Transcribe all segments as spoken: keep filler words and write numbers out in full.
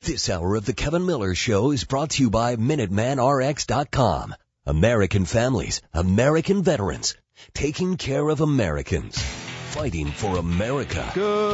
This hour of the Kevin Miller Show is brought to you by Minuteman R X dot com. American families, American veterans, taking care of Americans, fighting for America.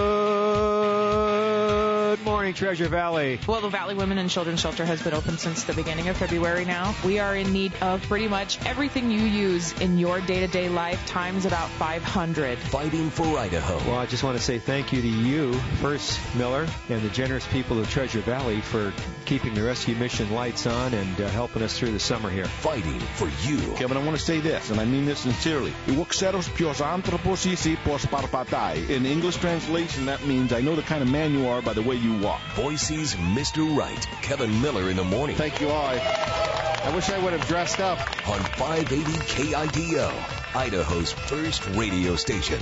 Good morning, Treasure Valley. Well, the Valley Women and Children's Shelter has been open since the beginning of February now. We are in need of pretty much everything you use in your day-to-day life times about five hundred. Fighting for Idaho. Well, I just want to say thank you to you, first, Miller, and the generous people of Treasure Valley for keeping the rescue mission lights on and uh, helping us through the summer here. Fighting for you. Kevin, I want to say this, and I mean this sincerely. Iwokseros pios anthropos isi pos parpatai. In English translation, that means I know the kind of man you are by the way you walk. Boise's Mister Right, Kevin Miller in the morning. Thank you all. I, I wish I would have dressed up. On five eighty K I D O, Idaho's first radio station.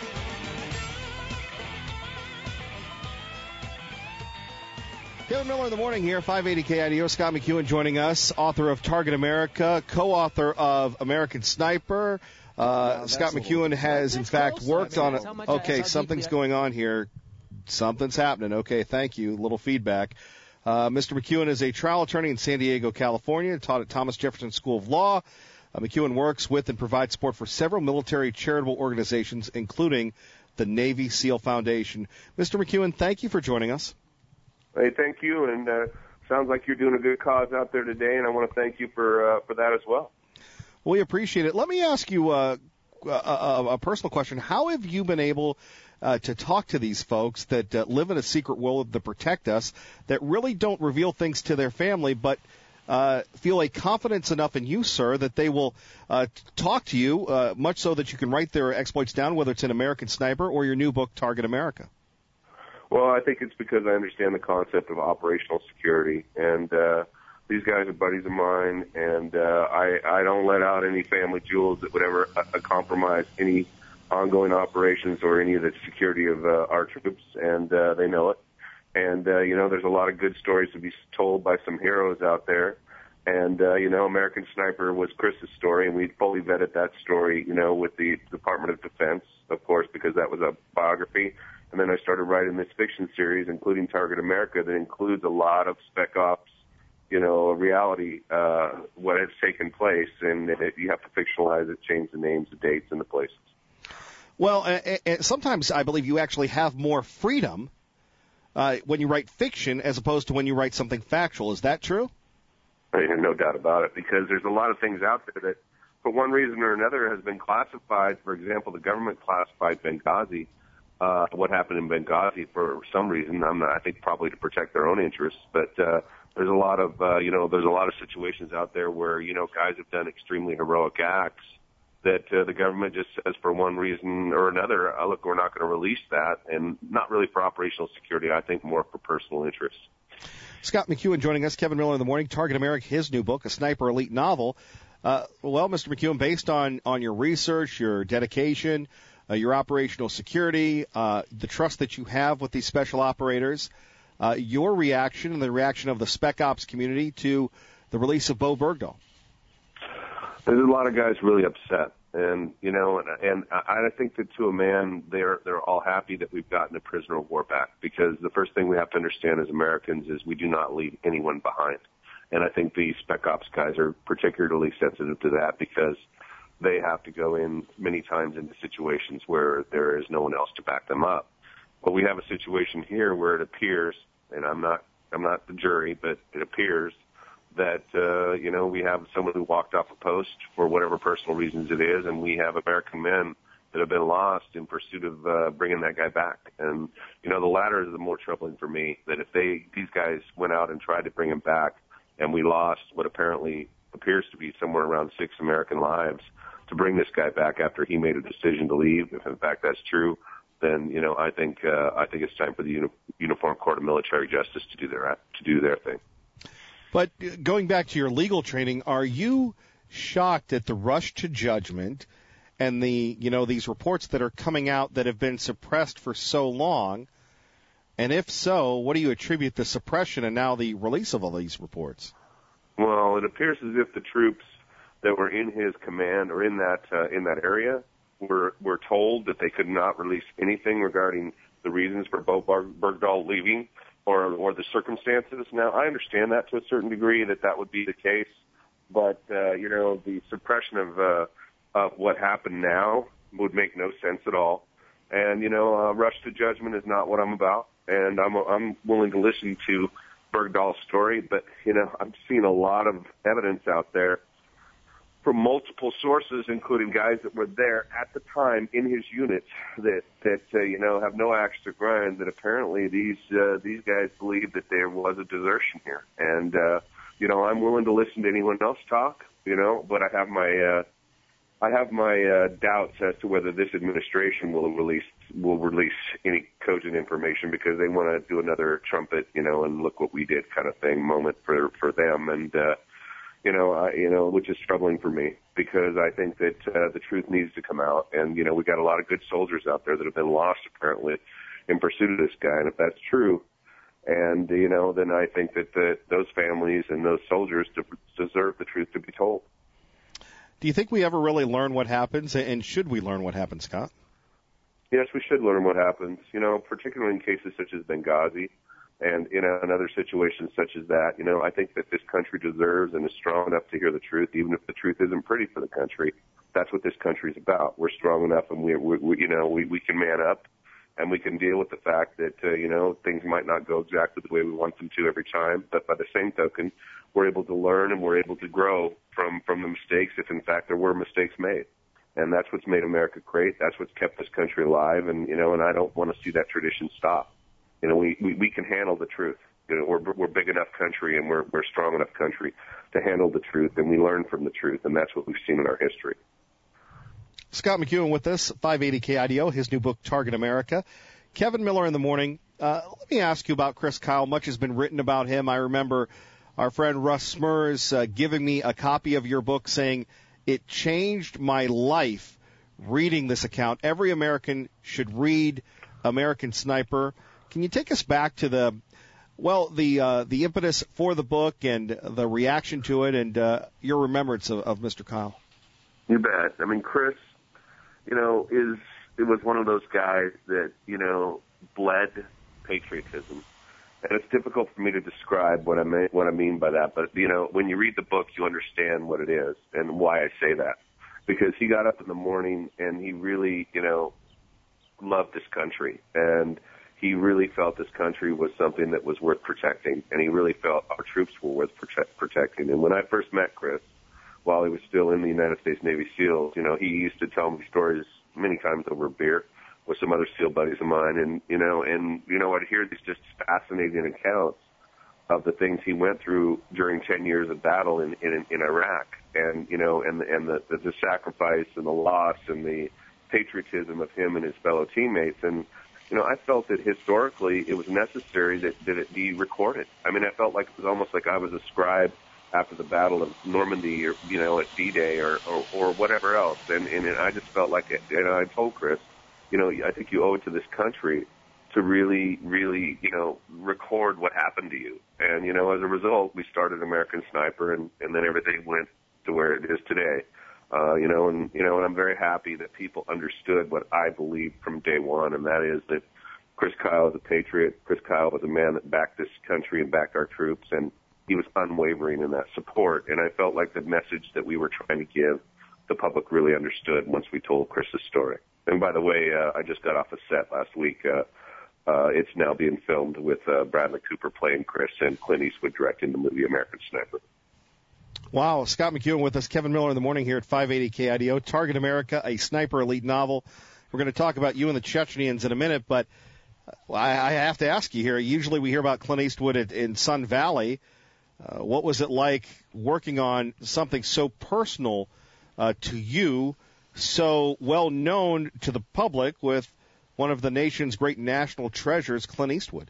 Kevin Miller in the morning here, five eighty K I D O. Scott McEwen joining us, author of Target America, co-author of American Sniper. Uh, wow, Scott McEwen has, in fact, worked on it. Okay, something's going on here. Something's happening. Okay, thank you. A little feedback. Uh, Mister McEwen is a trial attorney in San Diego, California, taught at Thomas Jefferson School of Law. Uh, McEwen works with and provides support for several military charitable organizations, including the Navy SEAL Foundation. Mister McEwen, thank you for joining us. Hey, thank you, and uh, sounds like you're doing a good cause out there today, and I want to thank you for uh, for that as well. We appreciate it. Let me ask you uh, a, a, a personal question. How have you been able uh, to talk to these folks that uh, live in a secret world that protect us, that really don't reveal things to their family, but uh, feel a confidence enough in you, sir, that they will uh, talk to you, uh, much so that you can write their exploits down, whether it's in American Sniper or your new book, Target America? Well, I think it's because I understand the concept of operational security, and uh, these guys are buddies of mine, and uh, I, I don't let out any family jewels that would ever uh, compromise any ongoing operations or any of the security of uh, our troops, and uh, they know it. And, uh, you know, there's a lot of good stories to be told by some heroes out there. And, uh, you know, American Sniper was Chris's story, and we fully vetted that story, you know, with the Department of Defense, of course, because that was a biography. And then I started writing this fiction series, including Target America, that includes a lot of spec ops, you know, reality, uh, what has taken place. And it, you have to fictionalize it, change the names, the dates, and the places. Well, uh, uh, sometimes I believe you actually have more freedom uh, when you write fiction as opposed to when you write something factual. Is that true? I have no doubt about it, because there's a lot of things out there that, for one reason or another, has been classified. For example, the government classified Benghazi. Uh, what happened in Benghazi for some reason. I'm not, I think probably to protect their own interests, but, uh, there's a lot of, uh, you know, there's a lot of situations out there where, you know, guys have done extremely heroic acts that, uh, the government just says for one reason or another, uh, look, we're not going to release that, and not really for operational security, I think more for personal interests. Scott McEwen joining us, Kevin Miller in the morning, Target America, his new book, a Sniper Elite novel. Uh, well, Mister McEwen, based on, on your research, your dedication, Uh, your operational security, uh, the trust that you have with these special operators, uh, your reaction and the reaction of the Spec Ops community to the release of Bo Bergdahl. There's a lot of guys really upset, and you know, and, and I think that to a man, they're they're all happy that we've gotten a prisoner of war back, because the first thing we have to understand as Americans is we do not leave anyone behind, and I think the Spec Ops guys are particularly sensitive to that, because they have to go in many times into situations where there is no one else to back them up. But we have a situation here where it appears, and I'm not, I'm not the jury, but it appears that, uh, you know, we have someone who walked off a post for whatever personal reasons it is, and we have American men that have been lost in pursuit of uh, bringing that guy back. And, you know, the latter is the more troubling for me, that if they, these guys went out and tried to bring him back, and we lost what apparently appears to be somewhere around six American lives, to bring this guy back after he made a decision to leave, if in fact that's true, then, you know, I think uh, I think it's time for the Uni- Uniform Court of Military Justice to do their to do their thing. But going back to your legal training, are you shocked at the rush to judgment and the, you know, these reports that are coming out that have been suppressed for so long? And if so, what do you attribute the suppression and now the release of all these reports? Well, it appears as if the troops that were in his command or in that uh, in that area were were told that they could not release anything regarding the reasons for Bo Bergdahl leaving, or or the circumstances. Now, I understand that to a certain degree that that would be the case, but uh, you know, the suppression of uh, of what happened now would make no sense at all. And you know, uh, rush to judgment is not what I'm about, and I'm I'm willing to listen to Bergdahl's story, but you know, I'm seeing a lot of evidence out there from multiple sources, including guys that were there at the time in his unit, that that uh, you know have no axe to grind. That apparently these uh, these guys believe that there was a desertion here, and uh, you know I'm willing to listen to anyone else talk, you know, but I have my uh, I have my uh, doubts as to whether this administration will release will release any cogent information, because they want to do another trumpet, you know, and look what we did kind of thing moment for for them, and. Uh, You know, uh, you know, which is troubling for me, because I think that uh, the truth needs to come out. And, you know, we got a lot of good soldiers out there that have been lost, apparently, in pursuit of this guy. And if that's true, and, you know, then I think that the, those families and those soldiers de- deserve the truth to be told. Do you think we ever really learn what happens, and should we learn what happens, Scott? Yes, we should learn what happens, you know, particularly in cases such as Benghazi. And in, a, in other situations such as that, you know, I think that this country deserves and is strong enough to hear the truth, even if the truth isn't pretty for the country. That's what this country is about. We're strong enough, and we, we, we you know, we, we can man up, and we can deal with the fact that, uh, you know, things might not go exactly the way we want them to every time. But by the same token, we're able to learn and we're able to grow from, from the mistakes, if in fact there were mistakes made. And that's what's made America great. That's what's kept this country alive. And, you know, and I don't want to see that tradition stop. You know, we, we, we can handle the truth. You know, we're, we're a big enough country, and we're, we're a strong enough country to handle the truth, and we learn from the truth, and that's what we've seen in our history. Scott McEwen with us, five eighty K I D O, his new book, Target America. Kevin Miller in the morning. Uh, let me ask you about Chris Kyle. Much has been written about him. I remember our friend Russ Smurs uh, giving me a copy of your book, saying, it changed my life reading this account. Every American should read American Sniper. Can you take us back to the, well, the uh, the impetus for the book and the reaction to it, and uh, your remembrance of, of Mister Kyle? You bet. I mean, Chris, you know, is it was one of those guys that, you know, bled patriotism. And it's difficult for me to describe what I mean, what I mean by that. But, you know, when you read the book, you understand what it is and why I say that. Because he got up in the morning and he really, you know, loved this country. And he really felt this country was something that was worth protecting, and he really felt our troops were worth protect, protecting. And when I first met Chris, while he was still in the United States Navy SEALs, you know, he used to tell me stories many times over beer with some other SEAL buddies of mine, and you know, and you know, I'd hear these just fascinating accounts of the things he went through during ten years of battle in in, in Iraq, and you know, and and the, the the sacrifice and the loss and the patriotism of him and his fellow teammates. And you know, I felt that historically it was necessary that, that it be recorded. I mean, I felt like it was almost like I was a scribe after the Battle of Normandy, or, you know, at D-Day or, or, or whatever else. And, and I just felt like it. And I told Chris, you know, I think you owe it to this country to really, really, you know, record what happened to you. And, you know, as a result, we started American Sniper, and, and then everything went to where it is today. Uh, you know, and, you know, and I'm very happy that people understood what I believed from day one, and that is that Chris Kyle is a patriot. Chris Kyle was a man that backed this country and backed our troops, and he was unwavering in that support. And I felt like the message that we were trying to give, the public really understood once we told Chris's story. And by the way, uh, I just got off a set last week. Uh, uh, it's now being filmed with uh, Bradley Cooper playing Chris and Clint Eastwood directing the movie American Sniper. Wow. Scott McEwen with us, Kevin Miller in the morning here at five eighty K I D O. Target America, a sniper elite novel. We're going to talk about you and the Chechenians in a minute, but I, I have to ask you here. Usually we hear about Clint Eastwood at, in Sun Valley. Uh, what was it like working on something so personal uh, to you, so well known to the public, with one of the nation's great national treasures, Clint Eastwood?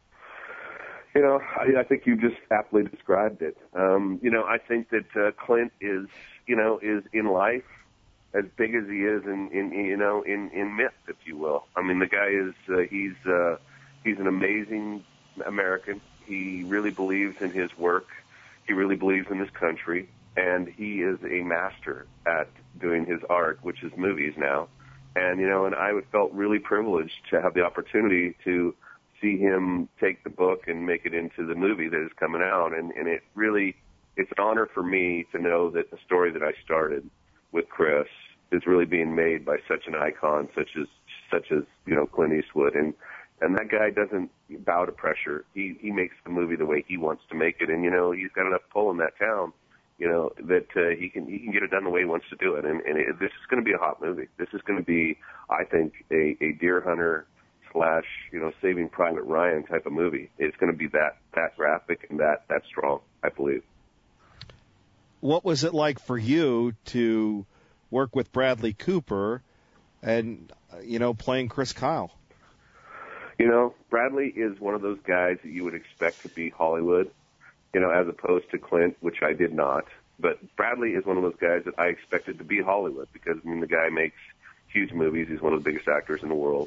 You know, I, I think you just aptly described it. Um, you know, I think that uh, Clint is, you know, is in life as big as he is in, in you know, in, in myth, if you will. I mean, the guy is, uh, he's, uh, he's an amazing American. He really believes in his work. He really believes in this country. And he is a master at doing his art, which is movies now. And, you know, and I felt really privileged to have the opportunity to see him take the book and make it into the movie that is coming out. And, and it really, it's an honor for me to know that the story that I started with Chris is really being made by such an icon, such as, such as, you know, Clint Eastwood. And, and that guy doesn't bow to pressure. He, he makes the movie the way he wants to make it. And, you know, he's got enough pull in that town, you know, that uh, he can, he can get it done the way he wants to do it. And, and it, this is going to be a hot movie. This is going to be, I think, a, a deer hunter slash, you know, Saving Private Ryan type of movie. It's going to be that, that graphic and that, that strong, I believe. What was it like for you to work with Bradley Cooper and, uh, you know, playing Chris Kyle? You know, Bradley is one of those guys that you would expect to be Hollywood, you know, as opposed to Clint, which I did not. But Bradley is one of those guys that I expected to be Hollywood because, I mean, the guy makes huge movies. He's one of the biggest actors in the world.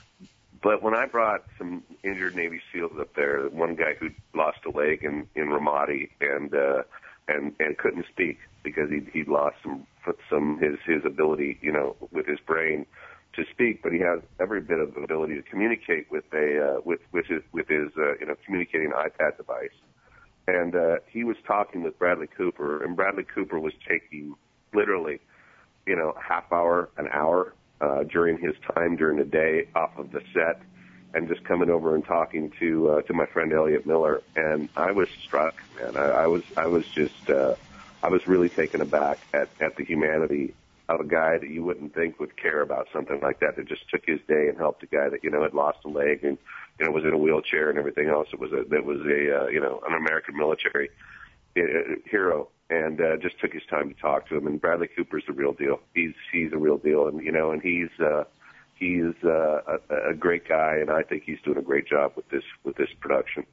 But when I brought some injured Navy SEALs up there, one guy who lost a leg in, in Ramadi and, uh, and, and couldn't speak because he'd, he'd lost some, some, his, his ability, you know, with his brain to speak, but he has every bit of ability to communicate with a, uh, with, with his, with his, uh, you know, communicating iPad device. And, uh, he was talking with Bradley Cooper, and Bradley Cooper was taking literally, you know, a half hour, an hour, Uh, during his time during the day off of the set and just coming over and talking to uh, to my friend Elliot Miller. And I was struck, man. I, I was I was just uh, I was really taken aback at, at the humanity of a guy that you wouldn't think would care about something like that, that just took his day and helped a guy that, you know, had lost a leg and, you know, was in a wheelchair and everything else. It was a, it was a, uh, you know, an American military uh, hero. And uh, just took his time to talk to him. And Bradley Cooper's the real deal. He's he's a real deal, and you know, and he's uh, he's uh, a, a great guy, and I think he's doing a great job with this with this production.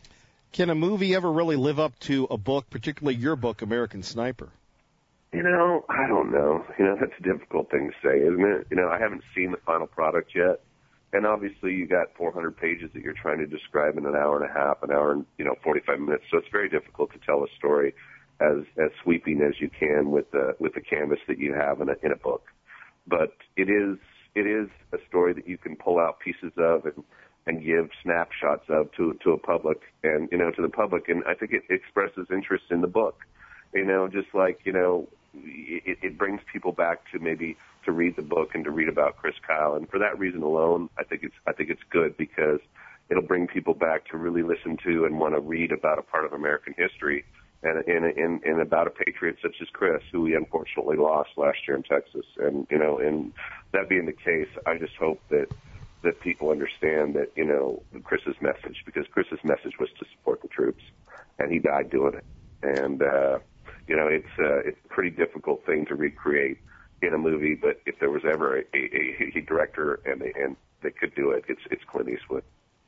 Can a movie ever really live up to a book, particularly your book, American Sniper? You know, I don't know. You know, that's a difficult thing to say, isn't it? You know, I haven't seen the final product yet, and obviously you got four hundred pages that you're trying to describe in an hour and a half, an hour and you know forty-five minutes. So it's very difficult to tell a story as as sweeping as you can with the with the canvas that you have in a in a book. But it is it is a story that you can pull out pieces of and and give snapshots of to to a public and you know to the public, and I think it expresses interest in the book. You know, just like you know, it, it brings people back to maybe to read the book and to read about Chris Kyle, and for that reason alone, I think it's I think it's good because it'll bring people back to really listen to and want to read about a part of American history. And, and, and, and about a patriot such as Chris, who we unfortunately lost last year in Texas. And, you know, and that being the case, I just hope that, that people understand that, you know, Chris's message, because Chris's message was to support the troops, and he died doing it. And, uh, you know, it's, uh, it's a pretty difficult thing to recreate in a movie, but if there was ever a, a, a director and they, and they could do it, it's, it's Clint Eastwood.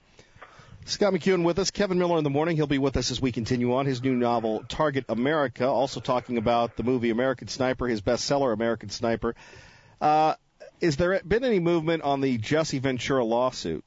Scott McEwen with us. Kevin Miller in the morning. He'll be with us as we continue on. His new novel, Target America, also talking about the movie American Sniper, his bestseller, American Sniper. Uh, is there been any movement on the Jesse Ventura lawsuit?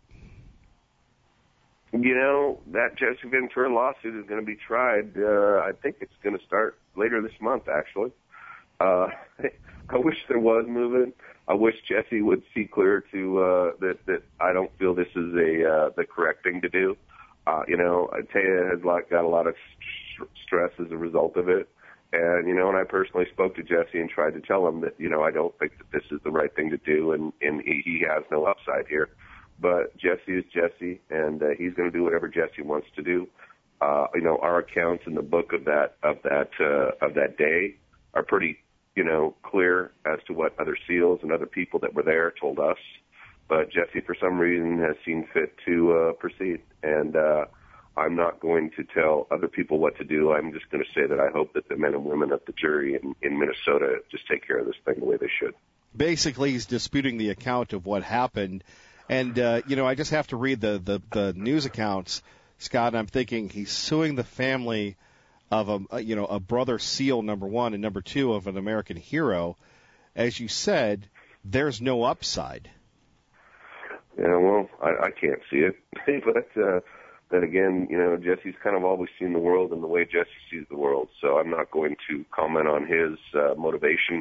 You know, that Jesse Ventura lawsuit is going to be tried. Uh, I think it's going to start later this month, actually. Uh, I wish there was movement. I wish Jesse would see clear to uh, that that I don't feel this is a uh, the correct thing to do. Uh, you know, Taya has like got a lot of st- stress as a result of it, and you know, and I personally spoke to Jesse and tried to tell him that you know I don't think that this is the right thing to do, and and he, he has no upside here. But Jesse is Jesse, and uh, he's going to do whatever Jesse wants to do. Uh, you know, our accounts in the book of that of that uh, of that day are pretty, you know, clear as to what other SEALs and other people that were there told us. But Jesse, for some reason, has seen fit to uh, proceed. And uh, I'm not going to tell other people what to do. I'm just going to say that I hope that the men and women of the jury in, in Minnesota just take care of this thing the way they should. Basically, he's disputing the account of what happened. And, uh, you know, I just have to read the, the, the news accounts, Scott, and I'm thinking he's suing the family of a, you know, a brother SEAL, number one, and number two, of an American hero. As you said, there's no upside. Yeah, well, I, I can't see it. but uh, then again, you know, Jesse's kind of always seen the world in the way Jesse sees the world. So I'm not going to comment on his uh, motivation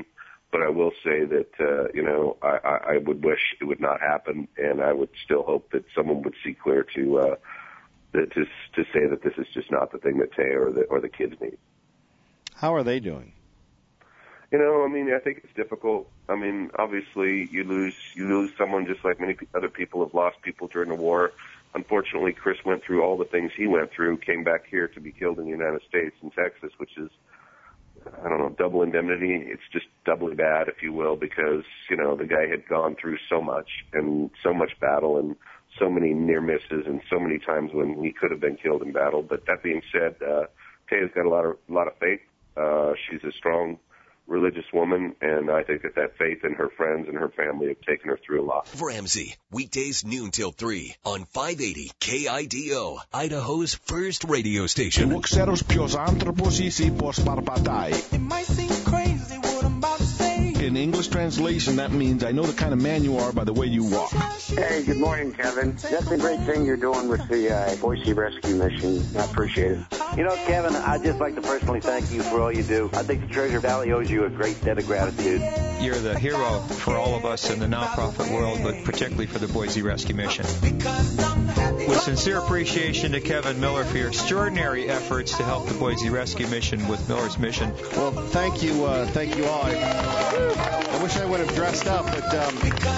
but I will say that, uh, you know, I, I, I would wish it would not happen, and I would still hope that someone would see clear to, uh, that to, to say that this is just not the thing that Tay or the, or the kids need. How are they doing? You know, I mean, I think it's difficult. I mean, obviously, you lose you lose someone just like many other people have lost people during the war. Unfortunately, Chris went through all the things he went through, came back here to be killed in the United States in Texas, which is, I don't know, double indemnity. It's just doubly bad, if you will, because, you know, the guy had gone through so much and so much battle and so many near misses and so many times when he could have been killed in battle. But that being said, uh, Taya's got a lot of, a lot of faith. Uh, she's a strong religious woman, and I think that that faith in her friends and her family have taken her through a lot. Ramsey, weekdays noon till three on five eighty K I D O, Idaho's first radio station. Huwag seros piyos antroposisi pos parpatay. It might seem crazy what I'm about to say. In English translation, that means I know the kind of man you are by the way you walk. Hey, good morning, Kevin. That's a great thing you're doing with the uh, Boise Rescue Mission. I appreciate it. You know, Kevin, I'd just like to personally thank you for all you do. I think the Treasure Valley owes you a great debt of gratitude. You're the hero for all of us in the nonprofit world, but particularly for the Boise Rescue Mission. With sincere appreciation to Kevin Miller for your extraordinary efforts to help the Boise Rescue Mission with Miller's Mission. Well, thank you, uh, thank you all. I, I wish I would have dressed up, but um,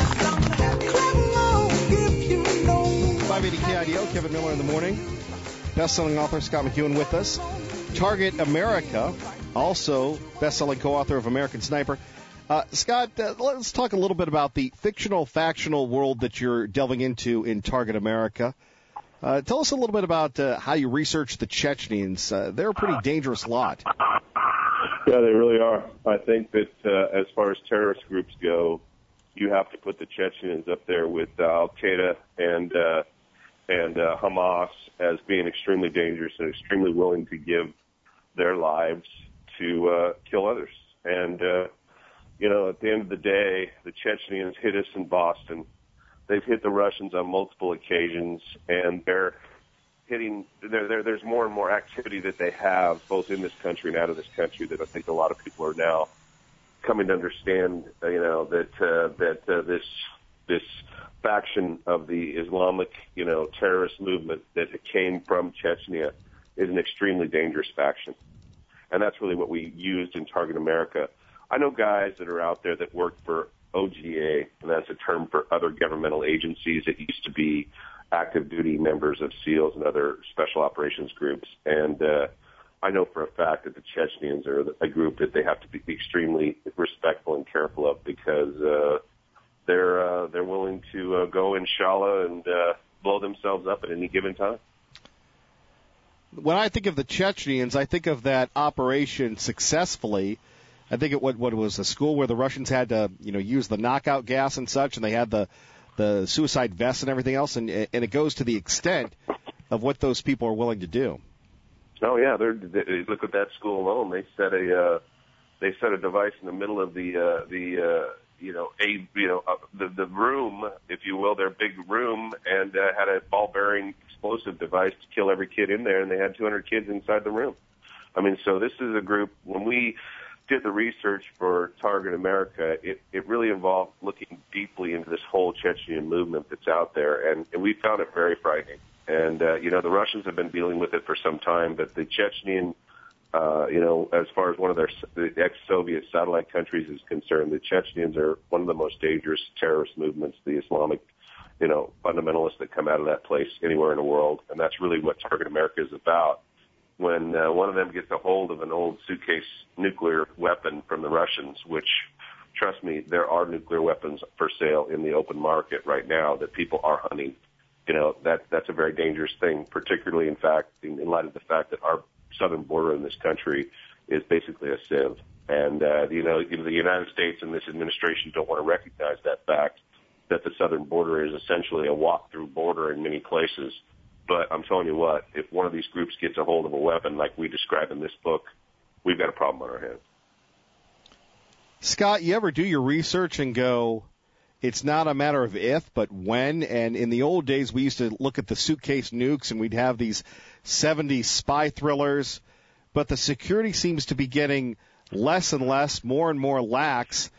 five eighty K I D O, Kevin Miller in the morning. Best-selling author Scott McEwen with us. Target America, also best-selling co-author of American Sniper. Uh, Scott, uh, let's talk a little bit about the fictional, factional world that you're delving into in Target America. Uh, tell us a little bit about uh, how you research the Chechens. Uh, they're a pretty dangerous lot. Yeah, they really are. I think that uh, as far as terrorist groups go, you have to put the Chechens up there with uh, Al-Qaeda and uh, and uh, Hamas as being extremely dangerous and extremely willing to give their lives to uh, kill others. And, uh, you know, at the end of the day, the Chechens hit us in Boston. They've hit the Russians on multiple occasions, and they're hitting, they're, they're, there's more and more activity that they have, both in this country and out of this country, that I think a lot of people are now coming to understand, uh, you know, that, uh, that uh, this, this faction of the Islamic, you know, terrorist movement that came from Chechnya is an extremely dangerous faction. And that's really what we used in Target America. I know guys that are out there that work for O G A, and that's a term for other governmental agencies that used to be active duty members of SEALs and other special operations groups. And uh, I know for a fact that the Chechens are a group that they have to be extremely respectful and careful of, because uh, they're uh, they're willing to uh, go inshallah and uh, blow themselves up at any given time. When I think of the Chechens, I think of that operation successfully. I think it what what was a school where the Russians had to, you know, use the knockout gas and such, and they had the the suicide vests and everything else, and and it goes to the extent of what those people are willing to do. Oh yeah, they're, they look at that school alone. They set a uh, they set a device in the middle of the uh, the uh, you know a you know uh, the the room, if you will, their big room, and uh, had a ball bearing explosive device to kill every kid in there, and they had two hundred kids inside the room. I mean, so this is a group. When we did the research for Target America, it, it really involved looking deeply into this whole Chechen movement that's out there, and, and we found it very frightening. And, uh, you know, the Russians have been dealing with it for some time, but the Chechen, uh, you know, as far as one of their the ex-Soviet satellite countries is concerned, the Chechens are one of the most dangerous terrorist movements, the Islamic, you know, fundamentalists that come out of that place anywhere in the world, and that's really what Target America is about. When uh, one of them gets a hold of an old suitcase nuclear weapon from the Russians, which, trust me, there are nuclear weapons for sale in the open market right now that people are hunting. You know, that that's a very dangerous thing, particularly, in fact, in, in light of the fact that our southern border in this country is basically a sieve. And, uh, you know, the United States and this administration don't want to recognize that fact, that the southern border is essentially a walk-through border in many places. But I'm telling you what, if one of these groups gets a hold of a weapon like we describe in this book, we've got a problem on our hands. Scott, you ever do your research and go, it's not a matter of if, but when? And in the old days, we used to look at the suitcase nukes, and we'd have these seventies spy thrillers. But the security seems to be getting less and less, more and more lax.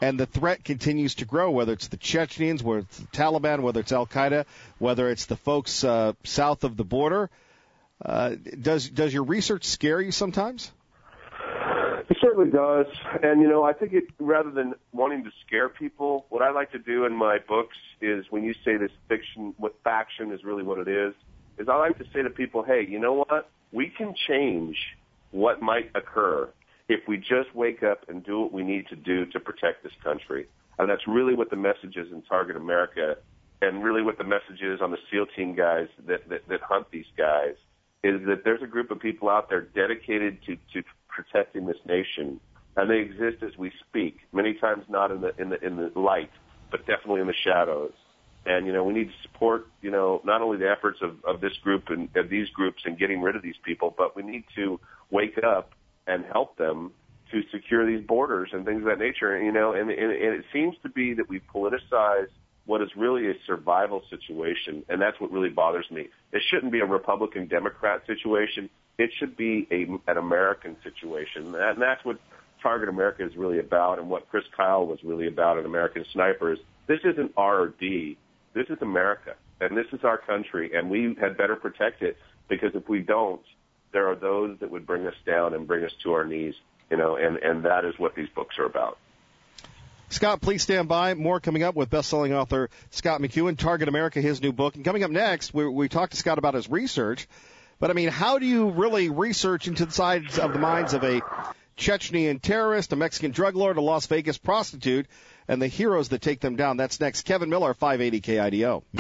and the threat continues to grow, whether it's the Chechens, whether it's the Taliban, whether it's Al-Qaeda, whether it's the folks uh, south of the border. Uh, does does your research scare you sometimes? It certainly does. And, you know, I think it, rather than wanting to scare people, what I like to do in my books is when you say this fiction, what faction is really what it is, is I like to say to people, hey, you know what? We can change what might occur if we just wake up and do what we need to do to protect this country. And that's really what the message is in Target America, and really what the message is on the SEAL team guys that, that, that hunt these guys, is that there's a group of people out there dedicated to, to protecting this nation, and they exist as we speak. Many times not in the in the in the light, but definitely in the shadows. And you know, we need to support you know not only the efforts of, of this group and of these groups in getting rid of these people, but we need to wake up and help them to secure these borders and things of that nature. And, you know, and, and, and it seems to be that we politicize what is really a survival situation, and that's what really bothers me. It shouldn't be a Republican-Democrat situation. It should be a, an American situation, and that's what Target America is really about, and what Chris Kyle was really about in American Snipers. This isn't R or D. This is America, and this is our country, and we had better protect it, because if we don't, there are those that would bring us down and bring us to our knees, you know, and, and that is what these books are about. Scott, please stand by. More coming up with best-selling author Scott McEwen, Target America, his new book. And coming up next, we, we talked to Scott about his research. But, I mean, how do you really research into the sides of the minds of a Chechnyan terrorist, a Mexican drug lord, a Las Vegas prostitute, and the heroes that take them down? That's next. Kevin Miller, five eighty K I D O.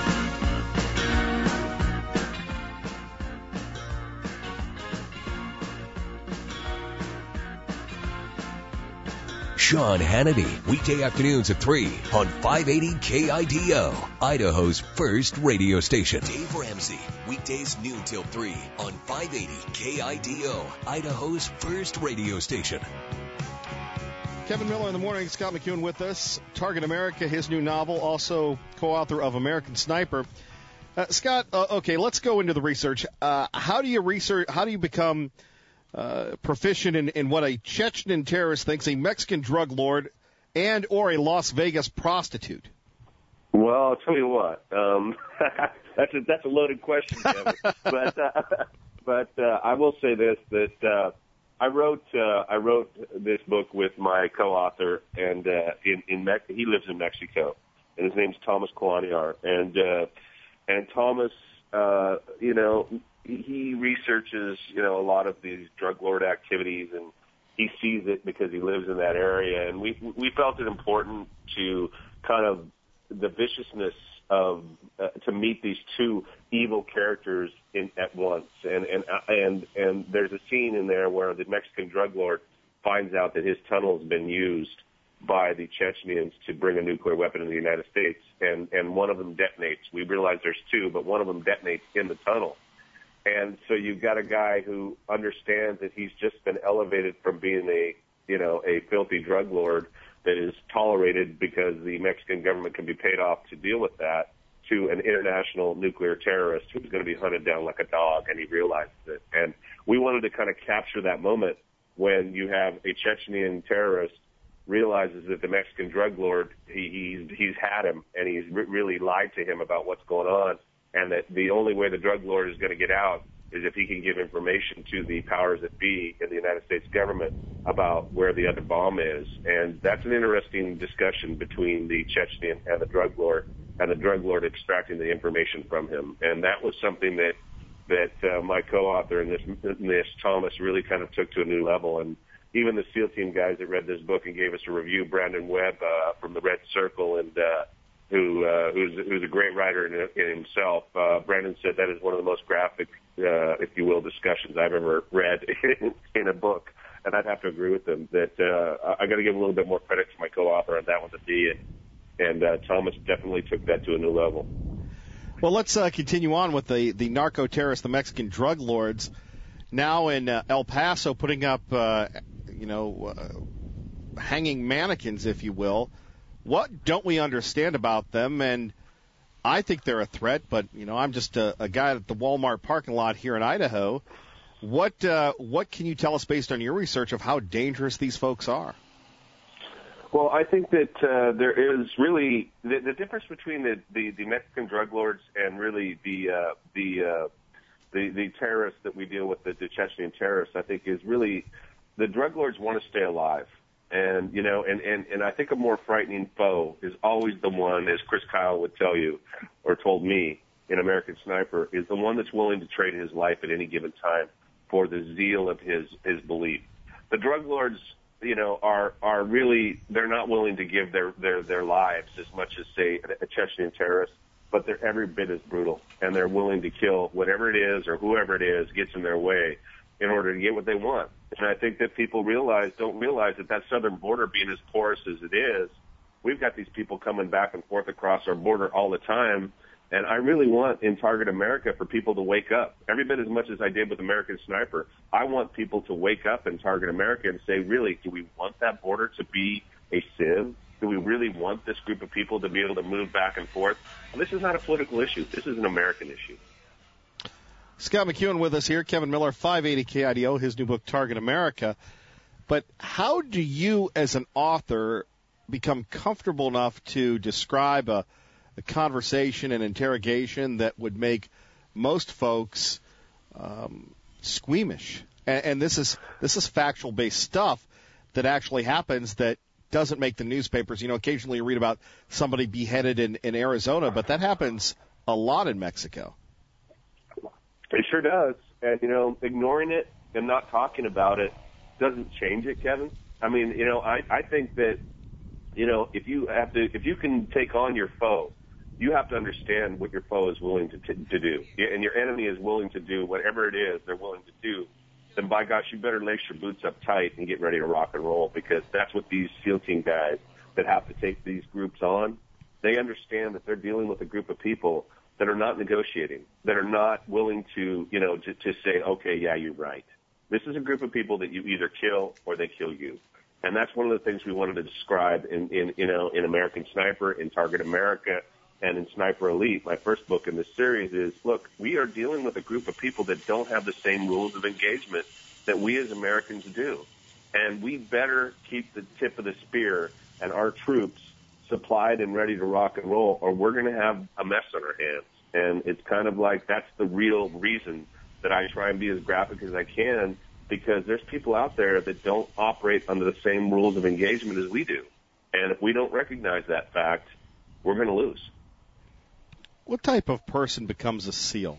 Sean Hannity, weekday afternoons at three on five eighty K I D O, Idaho's first radio station. Dave Ramsey, weekdays noon till three on five eighty K I D O, Idaho's first radio station. Kevin Miller in the morning, Scott McEwen with us. Target America, his new novel, also co-author of American Sniper. Uh, Scott, uh, okay, let's go into the research. Uh, how do you research? How do you become Uh, proficient in, in what a Chechen terrorist thinks a Mexican drug lord and or a Las Vegas prostitute? Well, I'll tell you what. Um, that's a that's a loaded question, Kevin. but uh, but uh, I will say this: that uh, I wrote uh, I wrote this book with my co-author, and uh, in in Me- he lives in Mexico, and his name's Thomas Coloniar, and uh, and Thomas, uh, you know. He researches, you know, a lot of these drug lord activities, and he sees it because he lives in that area. And we we felt it important to kind of the viciousness of uh, to meet these two evil characters in at once. And and and and there's a scene in there where the Mexican drug lord finds out that his tunnel has been used by the Chechens to bring a nuclear weapon in the United States, and and one of them detonates. We realize there's two, but one of them detonates in the tunnel. And so you've got a guy who understands that he's just been elevated from being a, you know, a filthy drug lord that is tolerated because the Mexican government can be paid off to deal with that, to an international nuclear terrorist who's going to be hunted down like a dog, and he realizes it. And we wanted to kind of capture that moment when you have a Chechnyan terrorist realizes that the Mexican drug lord, he, he's, he's had him, and he's re- really lied to him about what's going on. And that the only way the drug lord is going to get out is if he can give information to the powers that be in the United States government about where the other bomb is. And that's an interesting discussion between the Chechen and the drug lord, and the drug lord extracting the information from him. And that was something that that uh, my co-author in this, in this, Thomas, really kind of took to a new level. And even the SEAL team guys that read this book and gave us a review, Brandon Webb uh, from the Red Circle, and uh, who uh, who's who's a great writer in, in himself. Uh, Brandon said that is one of the most graphic, uh, if you will, discussions I've ever read in, in a book, and I'd have to agree with him that uh, I got to give a little bit more credit to my co-author on that one to be it. And uh, Thomas definitely took that to a new level. Well, let's uh, continue on with the the narco terrorists, the Mexican drug lords, now in uh, El Paso, putting up, uh, you know, uh, hanging mannequins, if you will. What don't we understand about them? And I think they're a threat, but, you know, I'm just a, a guy at the Walmart parking lot here in Idaho. What uh, what can you tell us based on your research of how dangerous these folks are? Well, I think that uh, there is really the, the difference between the, the, the Mexican drug lords and really the uh, the, uh, the the terrorists that we deal with, the, the Chechen terrorists. I think is really the drug lords want to stay alive, and you know, and, and, and I think a more frightening foe is always the one, as Chris Kyle would tell you, or told me in American Sniper, is the one that's willing to trade his life at any given time for the zeal of his his belief. The drug lords, you know, are are really, they're not willing to give their, their, their lives as much as, say, a Chechen terrorist, but they're every bit as brutal, and they're willing to kill whatever it is or whoever it is gets in their way in order to get what they want. And I think that people realize, don't realize that that southern border being as porous as it is, we've got these people coming back and forth across our border all the time. And I really want in Target America for people to wake up, every bit as much as I did with American Sniper. I want people to wake up in Target America and say, really, do we want that border to be a sieve? Do we really want this group of people to be able to move back and forth? Well, this is not a political issue. This is an American issue. Scott McEwen with us here. Kevin Miller, five eighty K I D O, his new book, Target America. But how do you, as an author, become comfortable enough to describe a a conversation and interrogation that would make most folks um, squeamish? And, and this is this is factual-based stuff that actually happens that doesn't make the newspapers. You know, occasionally you read about somebody beheaded in, in Arizona, but that happens a lot in Mexico. It sure does. And, you know, ignoring it and not talking about it doesn't change it, Kevin. I mean, you know, I, I think that, you know, if you have to, if you can take on your foe, you have to understand what your foe is willing to, t- to do. And your enemy is willing to do whatever it is they're willing to do. Then, by gosh, you better lace your boots up tight and get ready to rock and roll, because that's what these SEAL team guys that have to take these groups on, they understand that they're dealing with a group of people that are not negotiating, that are not willing to, you know, to, to say, okay, yeah, you're right. This is a group of people that you either kill or they kill you. And that's one of the things we wanted to describe in, in you know, in American Sniper, in Target America, and in Sniper Elite. My first book in this series is, look, we are dealing with a group of people that don't have the same rules of engagement that we as Americans do. And we better keep the tip of the spear and our troops supplied and ready to rock and roll, or we're going to have a mess on our hands. And it's kind of like that's the real reason that I try and be as graphic as I can, because there's people out there that don't operate under the same rules of engagement as we do. And if we don't recognize that fact, we're going to lose. What type of person becomes a SEAL?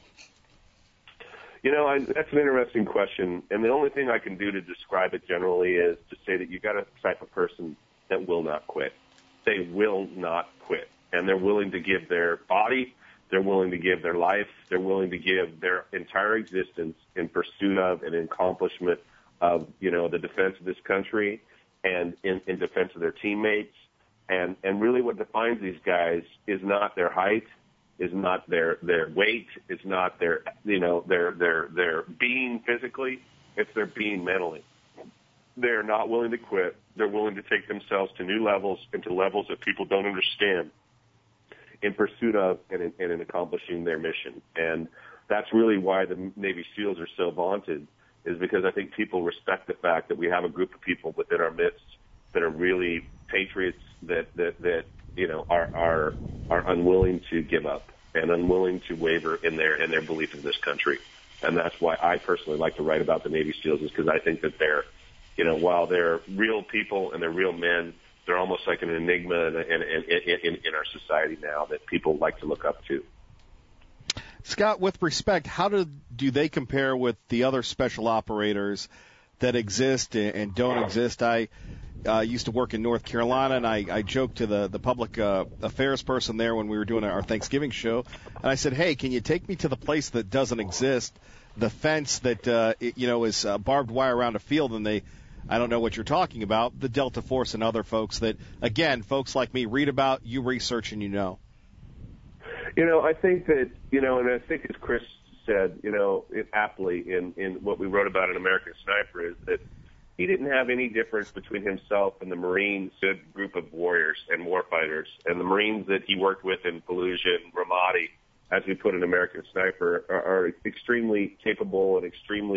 You know, I, that's an interesting question. And the only thing I can do to describe it generally is to say that you got a type of person that will not quit. They will not quit. And they're willing to give their body, they're willing to give their life, they're willing to give their entire existence in pursuit of and in accomplishment of, you know, the defense of this country and in, in defense of their teammates. And, and really what defines these guys is not their height, is not their, their weight, it's not their, you know, their, their, their being physically, it's their being mentally. They're not willing to quit. They're willing to take themselves to new levels and to levels that people don't understand in pursuit of and in, and in accomplishing their mission. And that's really why the Navy SEALs are so vaunted, is because I think people respect the fact that we have a group of people within our midst that are really patriots, that, that, that you know, are, are, are unwilling to give up and unwilling to waver in their, in their belief in this country. And that's why I personally like to write about the Navy SEALs, is because I think that they're, you know, while they're real people and they're real men, they're almost like an enigma in, in, in, in, in our society now that people like to look up to. Scott, with respect, how do, do they compare with the other special operators that exist and don't exist? I uh, used to work in North Carolina, and I, I joked to the, the public uh, affairs person there when we were doing our Thanksgiving show, and I said, hey, can you take me to the place that doesn't exist, the fence that, uh, it, you know, is uh, barbed wire around a field, and they, I don't know what you're talking about, the Delta Force and other folks that, again, folks like me read about, you research, and you know. You know, I think that, you know, and I think as Chris said, you know, it aptly in, in what we wrote about in American Sniper, is that he didn't have any difference between himself and the Marines, a group of warriors and warfighters, and the Marines that he worked with in Fallujah and Ramadi, as we put in American Sniper, are, are extremely capable and extremely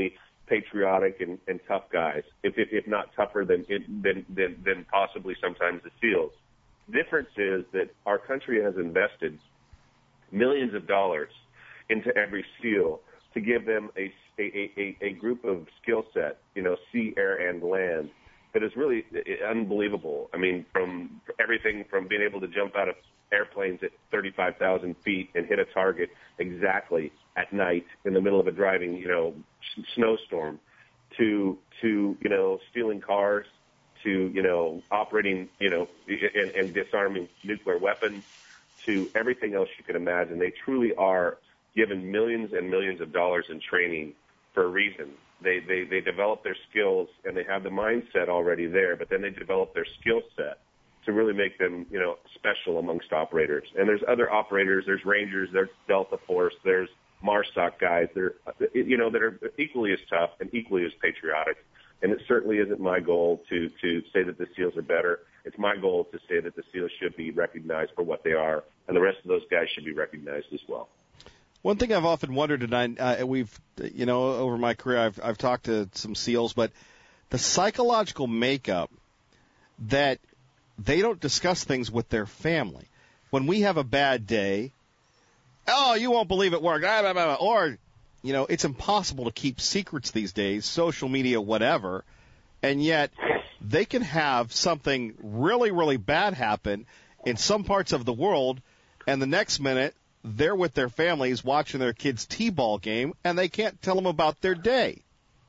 patriotic and, and tough guys, if, if, if not tougher than, than, than, than possibly sometimes the SEALs. Difference is that our country has invested millions of dollars into every SEAL to give them a, a, a, a group of skill set, you know, sea, air, and land, that is really unbelievable. I mean, from everything from being able to jump out of airplanes at thirty-five thousand feet and hit a target exactly at night in the middle of a driving, you know, snowstorm, to, to, you know, stealing cars, to, you know, operating, you know, and, and disarming nuclear weapons, to everything else you can imagine. They truly are given millions and millions of dollars in training for a reason. They, they, they develop their skills, and they have the mindset already there, but then they develop their skill set to really make them, you know, special amongst operators. And there's other operators, there's Rangers, there's Delta Force, there's MARSOC guys, they're, you know, that are equally as tough and equally as patriotic. And it certainly isn't my goal to, to say that the SEALs are better. It's my goal to say that the SEALs should be recognized for what they are, and the rest of those guys should be recognized as well. One thing I've often wondered, and I, uh, we've, you know, over my career, I've, I've talked to some SEALs, but the psychological makeup that they don't discuss things with their family. When we have a bad day, oh, you won't believe it worked, blah, blah, blah, or, you know, it's impossible to keep secrets these days, social media, whatever, and yet they can have something really, really bad happen in some parts of the world, and the next minute they're with their families watching their kids' T-ball game, and they can't tell them about their day.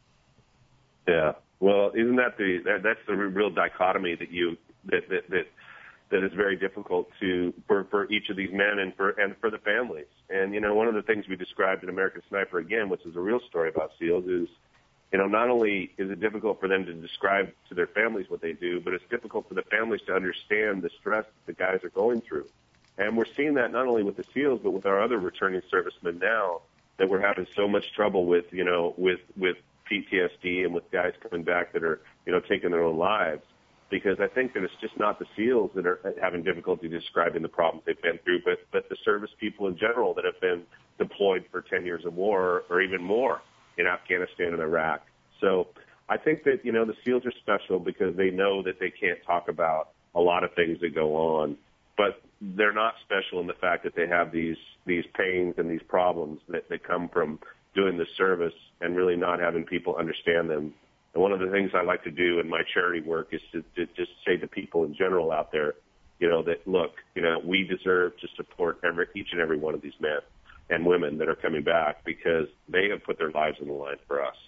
Yeah, well, isn't that the that, that's the real dichotomy that you that that that, that is very difficult to for, for each of these men and for and for the families. And you know, one of the things we described in American Sniper again, which is a real story about SEALs, is you know not only is it difficult for them to describe to their families what they do, but it's difficult for the families to understand the stress that the guys are going through. And we're seeing that not only with the SEALs, but with our other returning servicemen now, that we're having so much trouble with, you know, with, with P T S D and with guys coming back that are, you know, taking their own lives. Because I think that it's just not the SEALs that are having difficulty describing the problems they've been through, but, but the service people in general that have been deployed for ten years of war or even more in Afghanistan and Iraq. So I think that, you know, the SEALs are special because they know that they can't talk about a lot of things that go on. But they're not special in the fact that they have these these pains and these problems that, that come from doing the service and really not having people understand them. And one of the things I like to do in my charity work is to, to just say to people in general out there, you know, that, look, you know, we deserve to support every, each and every one of these men and women that are coming back because they have put their lives on the line for us.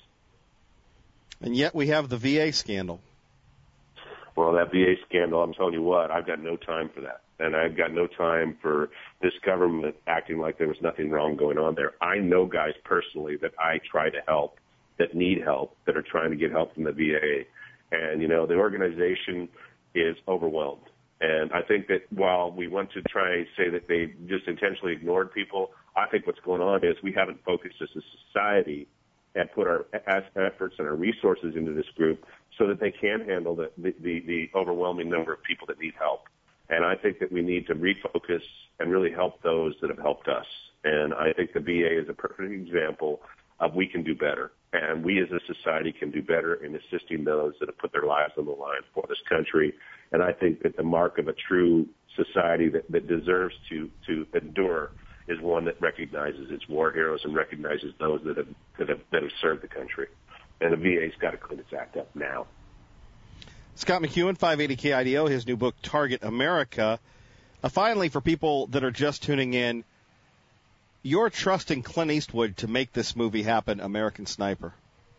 And yet we have the V A scandal. Well, that V A scandal, I'm telling you what, I've got no time for that. And I've got no time for this government acting like there was nothing wrong going on there. I know guys personally that I try to help, that need help, that are trying to get help from the V A. And, you know, the organization is overwhelmed. And I think that while we want to try and say that they just intentionally ignored people, I think what's going on is we haven't focused as a society and put our efforts and our resources into this group so that they can handle the, the, the, the overwhelming number of people that need help. And I think that we need to refocus and really help those that have helped us. And I think the V A is a perfect example of we can do better. And we as a society can do better in assisting those that have put their lives on the line for this country. And I think that the mark of a true society that, that deserves to, to endure is one that recognizes its war heroes and recognizes those that have, that have, that have served the country. And the V A's got to clean its act up now. Scott McEwen, five eighty K I D O, his new book, Target America. Uh, finally, for people that are just tuning in, you're trusting Clint Eastwood to make this movie happen, American Sniper.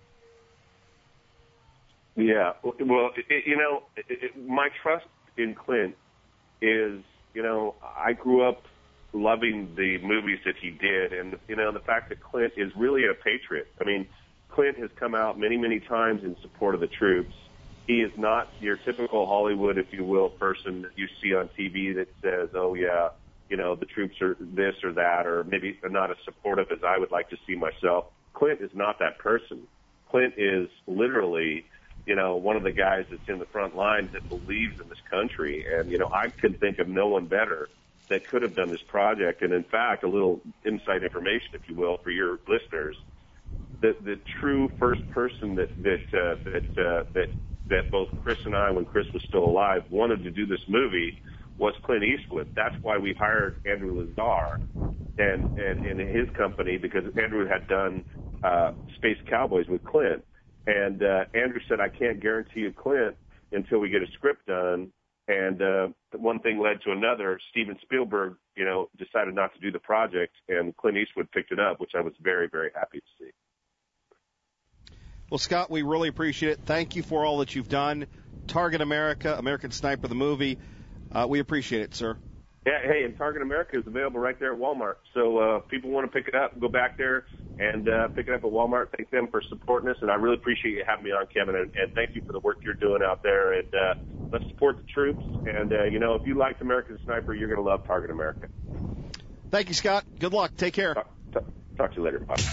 Yeah, well, it, you know, it, it, my trust in Clint is, you know, I grew up loving the movies that he did, and, you know, the fact that Clint is really a patriot. I mean, Clint has come out many, many times in support of the troops. He is not your typical Hollywood, if you will, person that you see on T V that says, oh, yeah, you know, the troops are this or that, or maybe not as supportive as I would like to see myself. Clint is not that person. Clint is literally, you know, one of the guys that's in the front lines that believes in this country. And, you know, I could think of no one better that could have done this project. And, in fact, a little inside information, if you will, for your listeners, the the true first person that that uh, that uh, that that both Chris and I, when Chris was still alive, wanted to do this movie was Clint Eastwood. That's why we hired Andrew Lazar and and, and his company, because Andrew had done uh, Space Cowboys with Clint. And uh, Andrew said, I can't guarantee you Clint until we get a script done. And uh, one thing led to another. Steven Spielberg, you know, decided not to do the project, and Clint Eastwood picked it up, which I was very, very happy to see. Well, Scott, we really appreciate it. Thank you for all that you've done. Target America, American Sniper, the movie. Uh, we appreciate it, sir. Yeah, hey, and Target America is available right there at Walmart. So uh, if people want to pick it up, go back there and uh, pick it up at Walmart. Thank them for supporting us, and I really appreciate you having me on, Kevin, and, and thank you for the work you're doing out there. And uh, let's support the troops. And, uh, you know, if you liked American Sniper, you're going to love Target America. Thank you, Scott. Good luck. Take care. Talk, talk, talk to you later. Bye.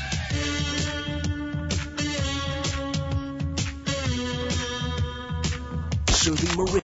Serving Marine.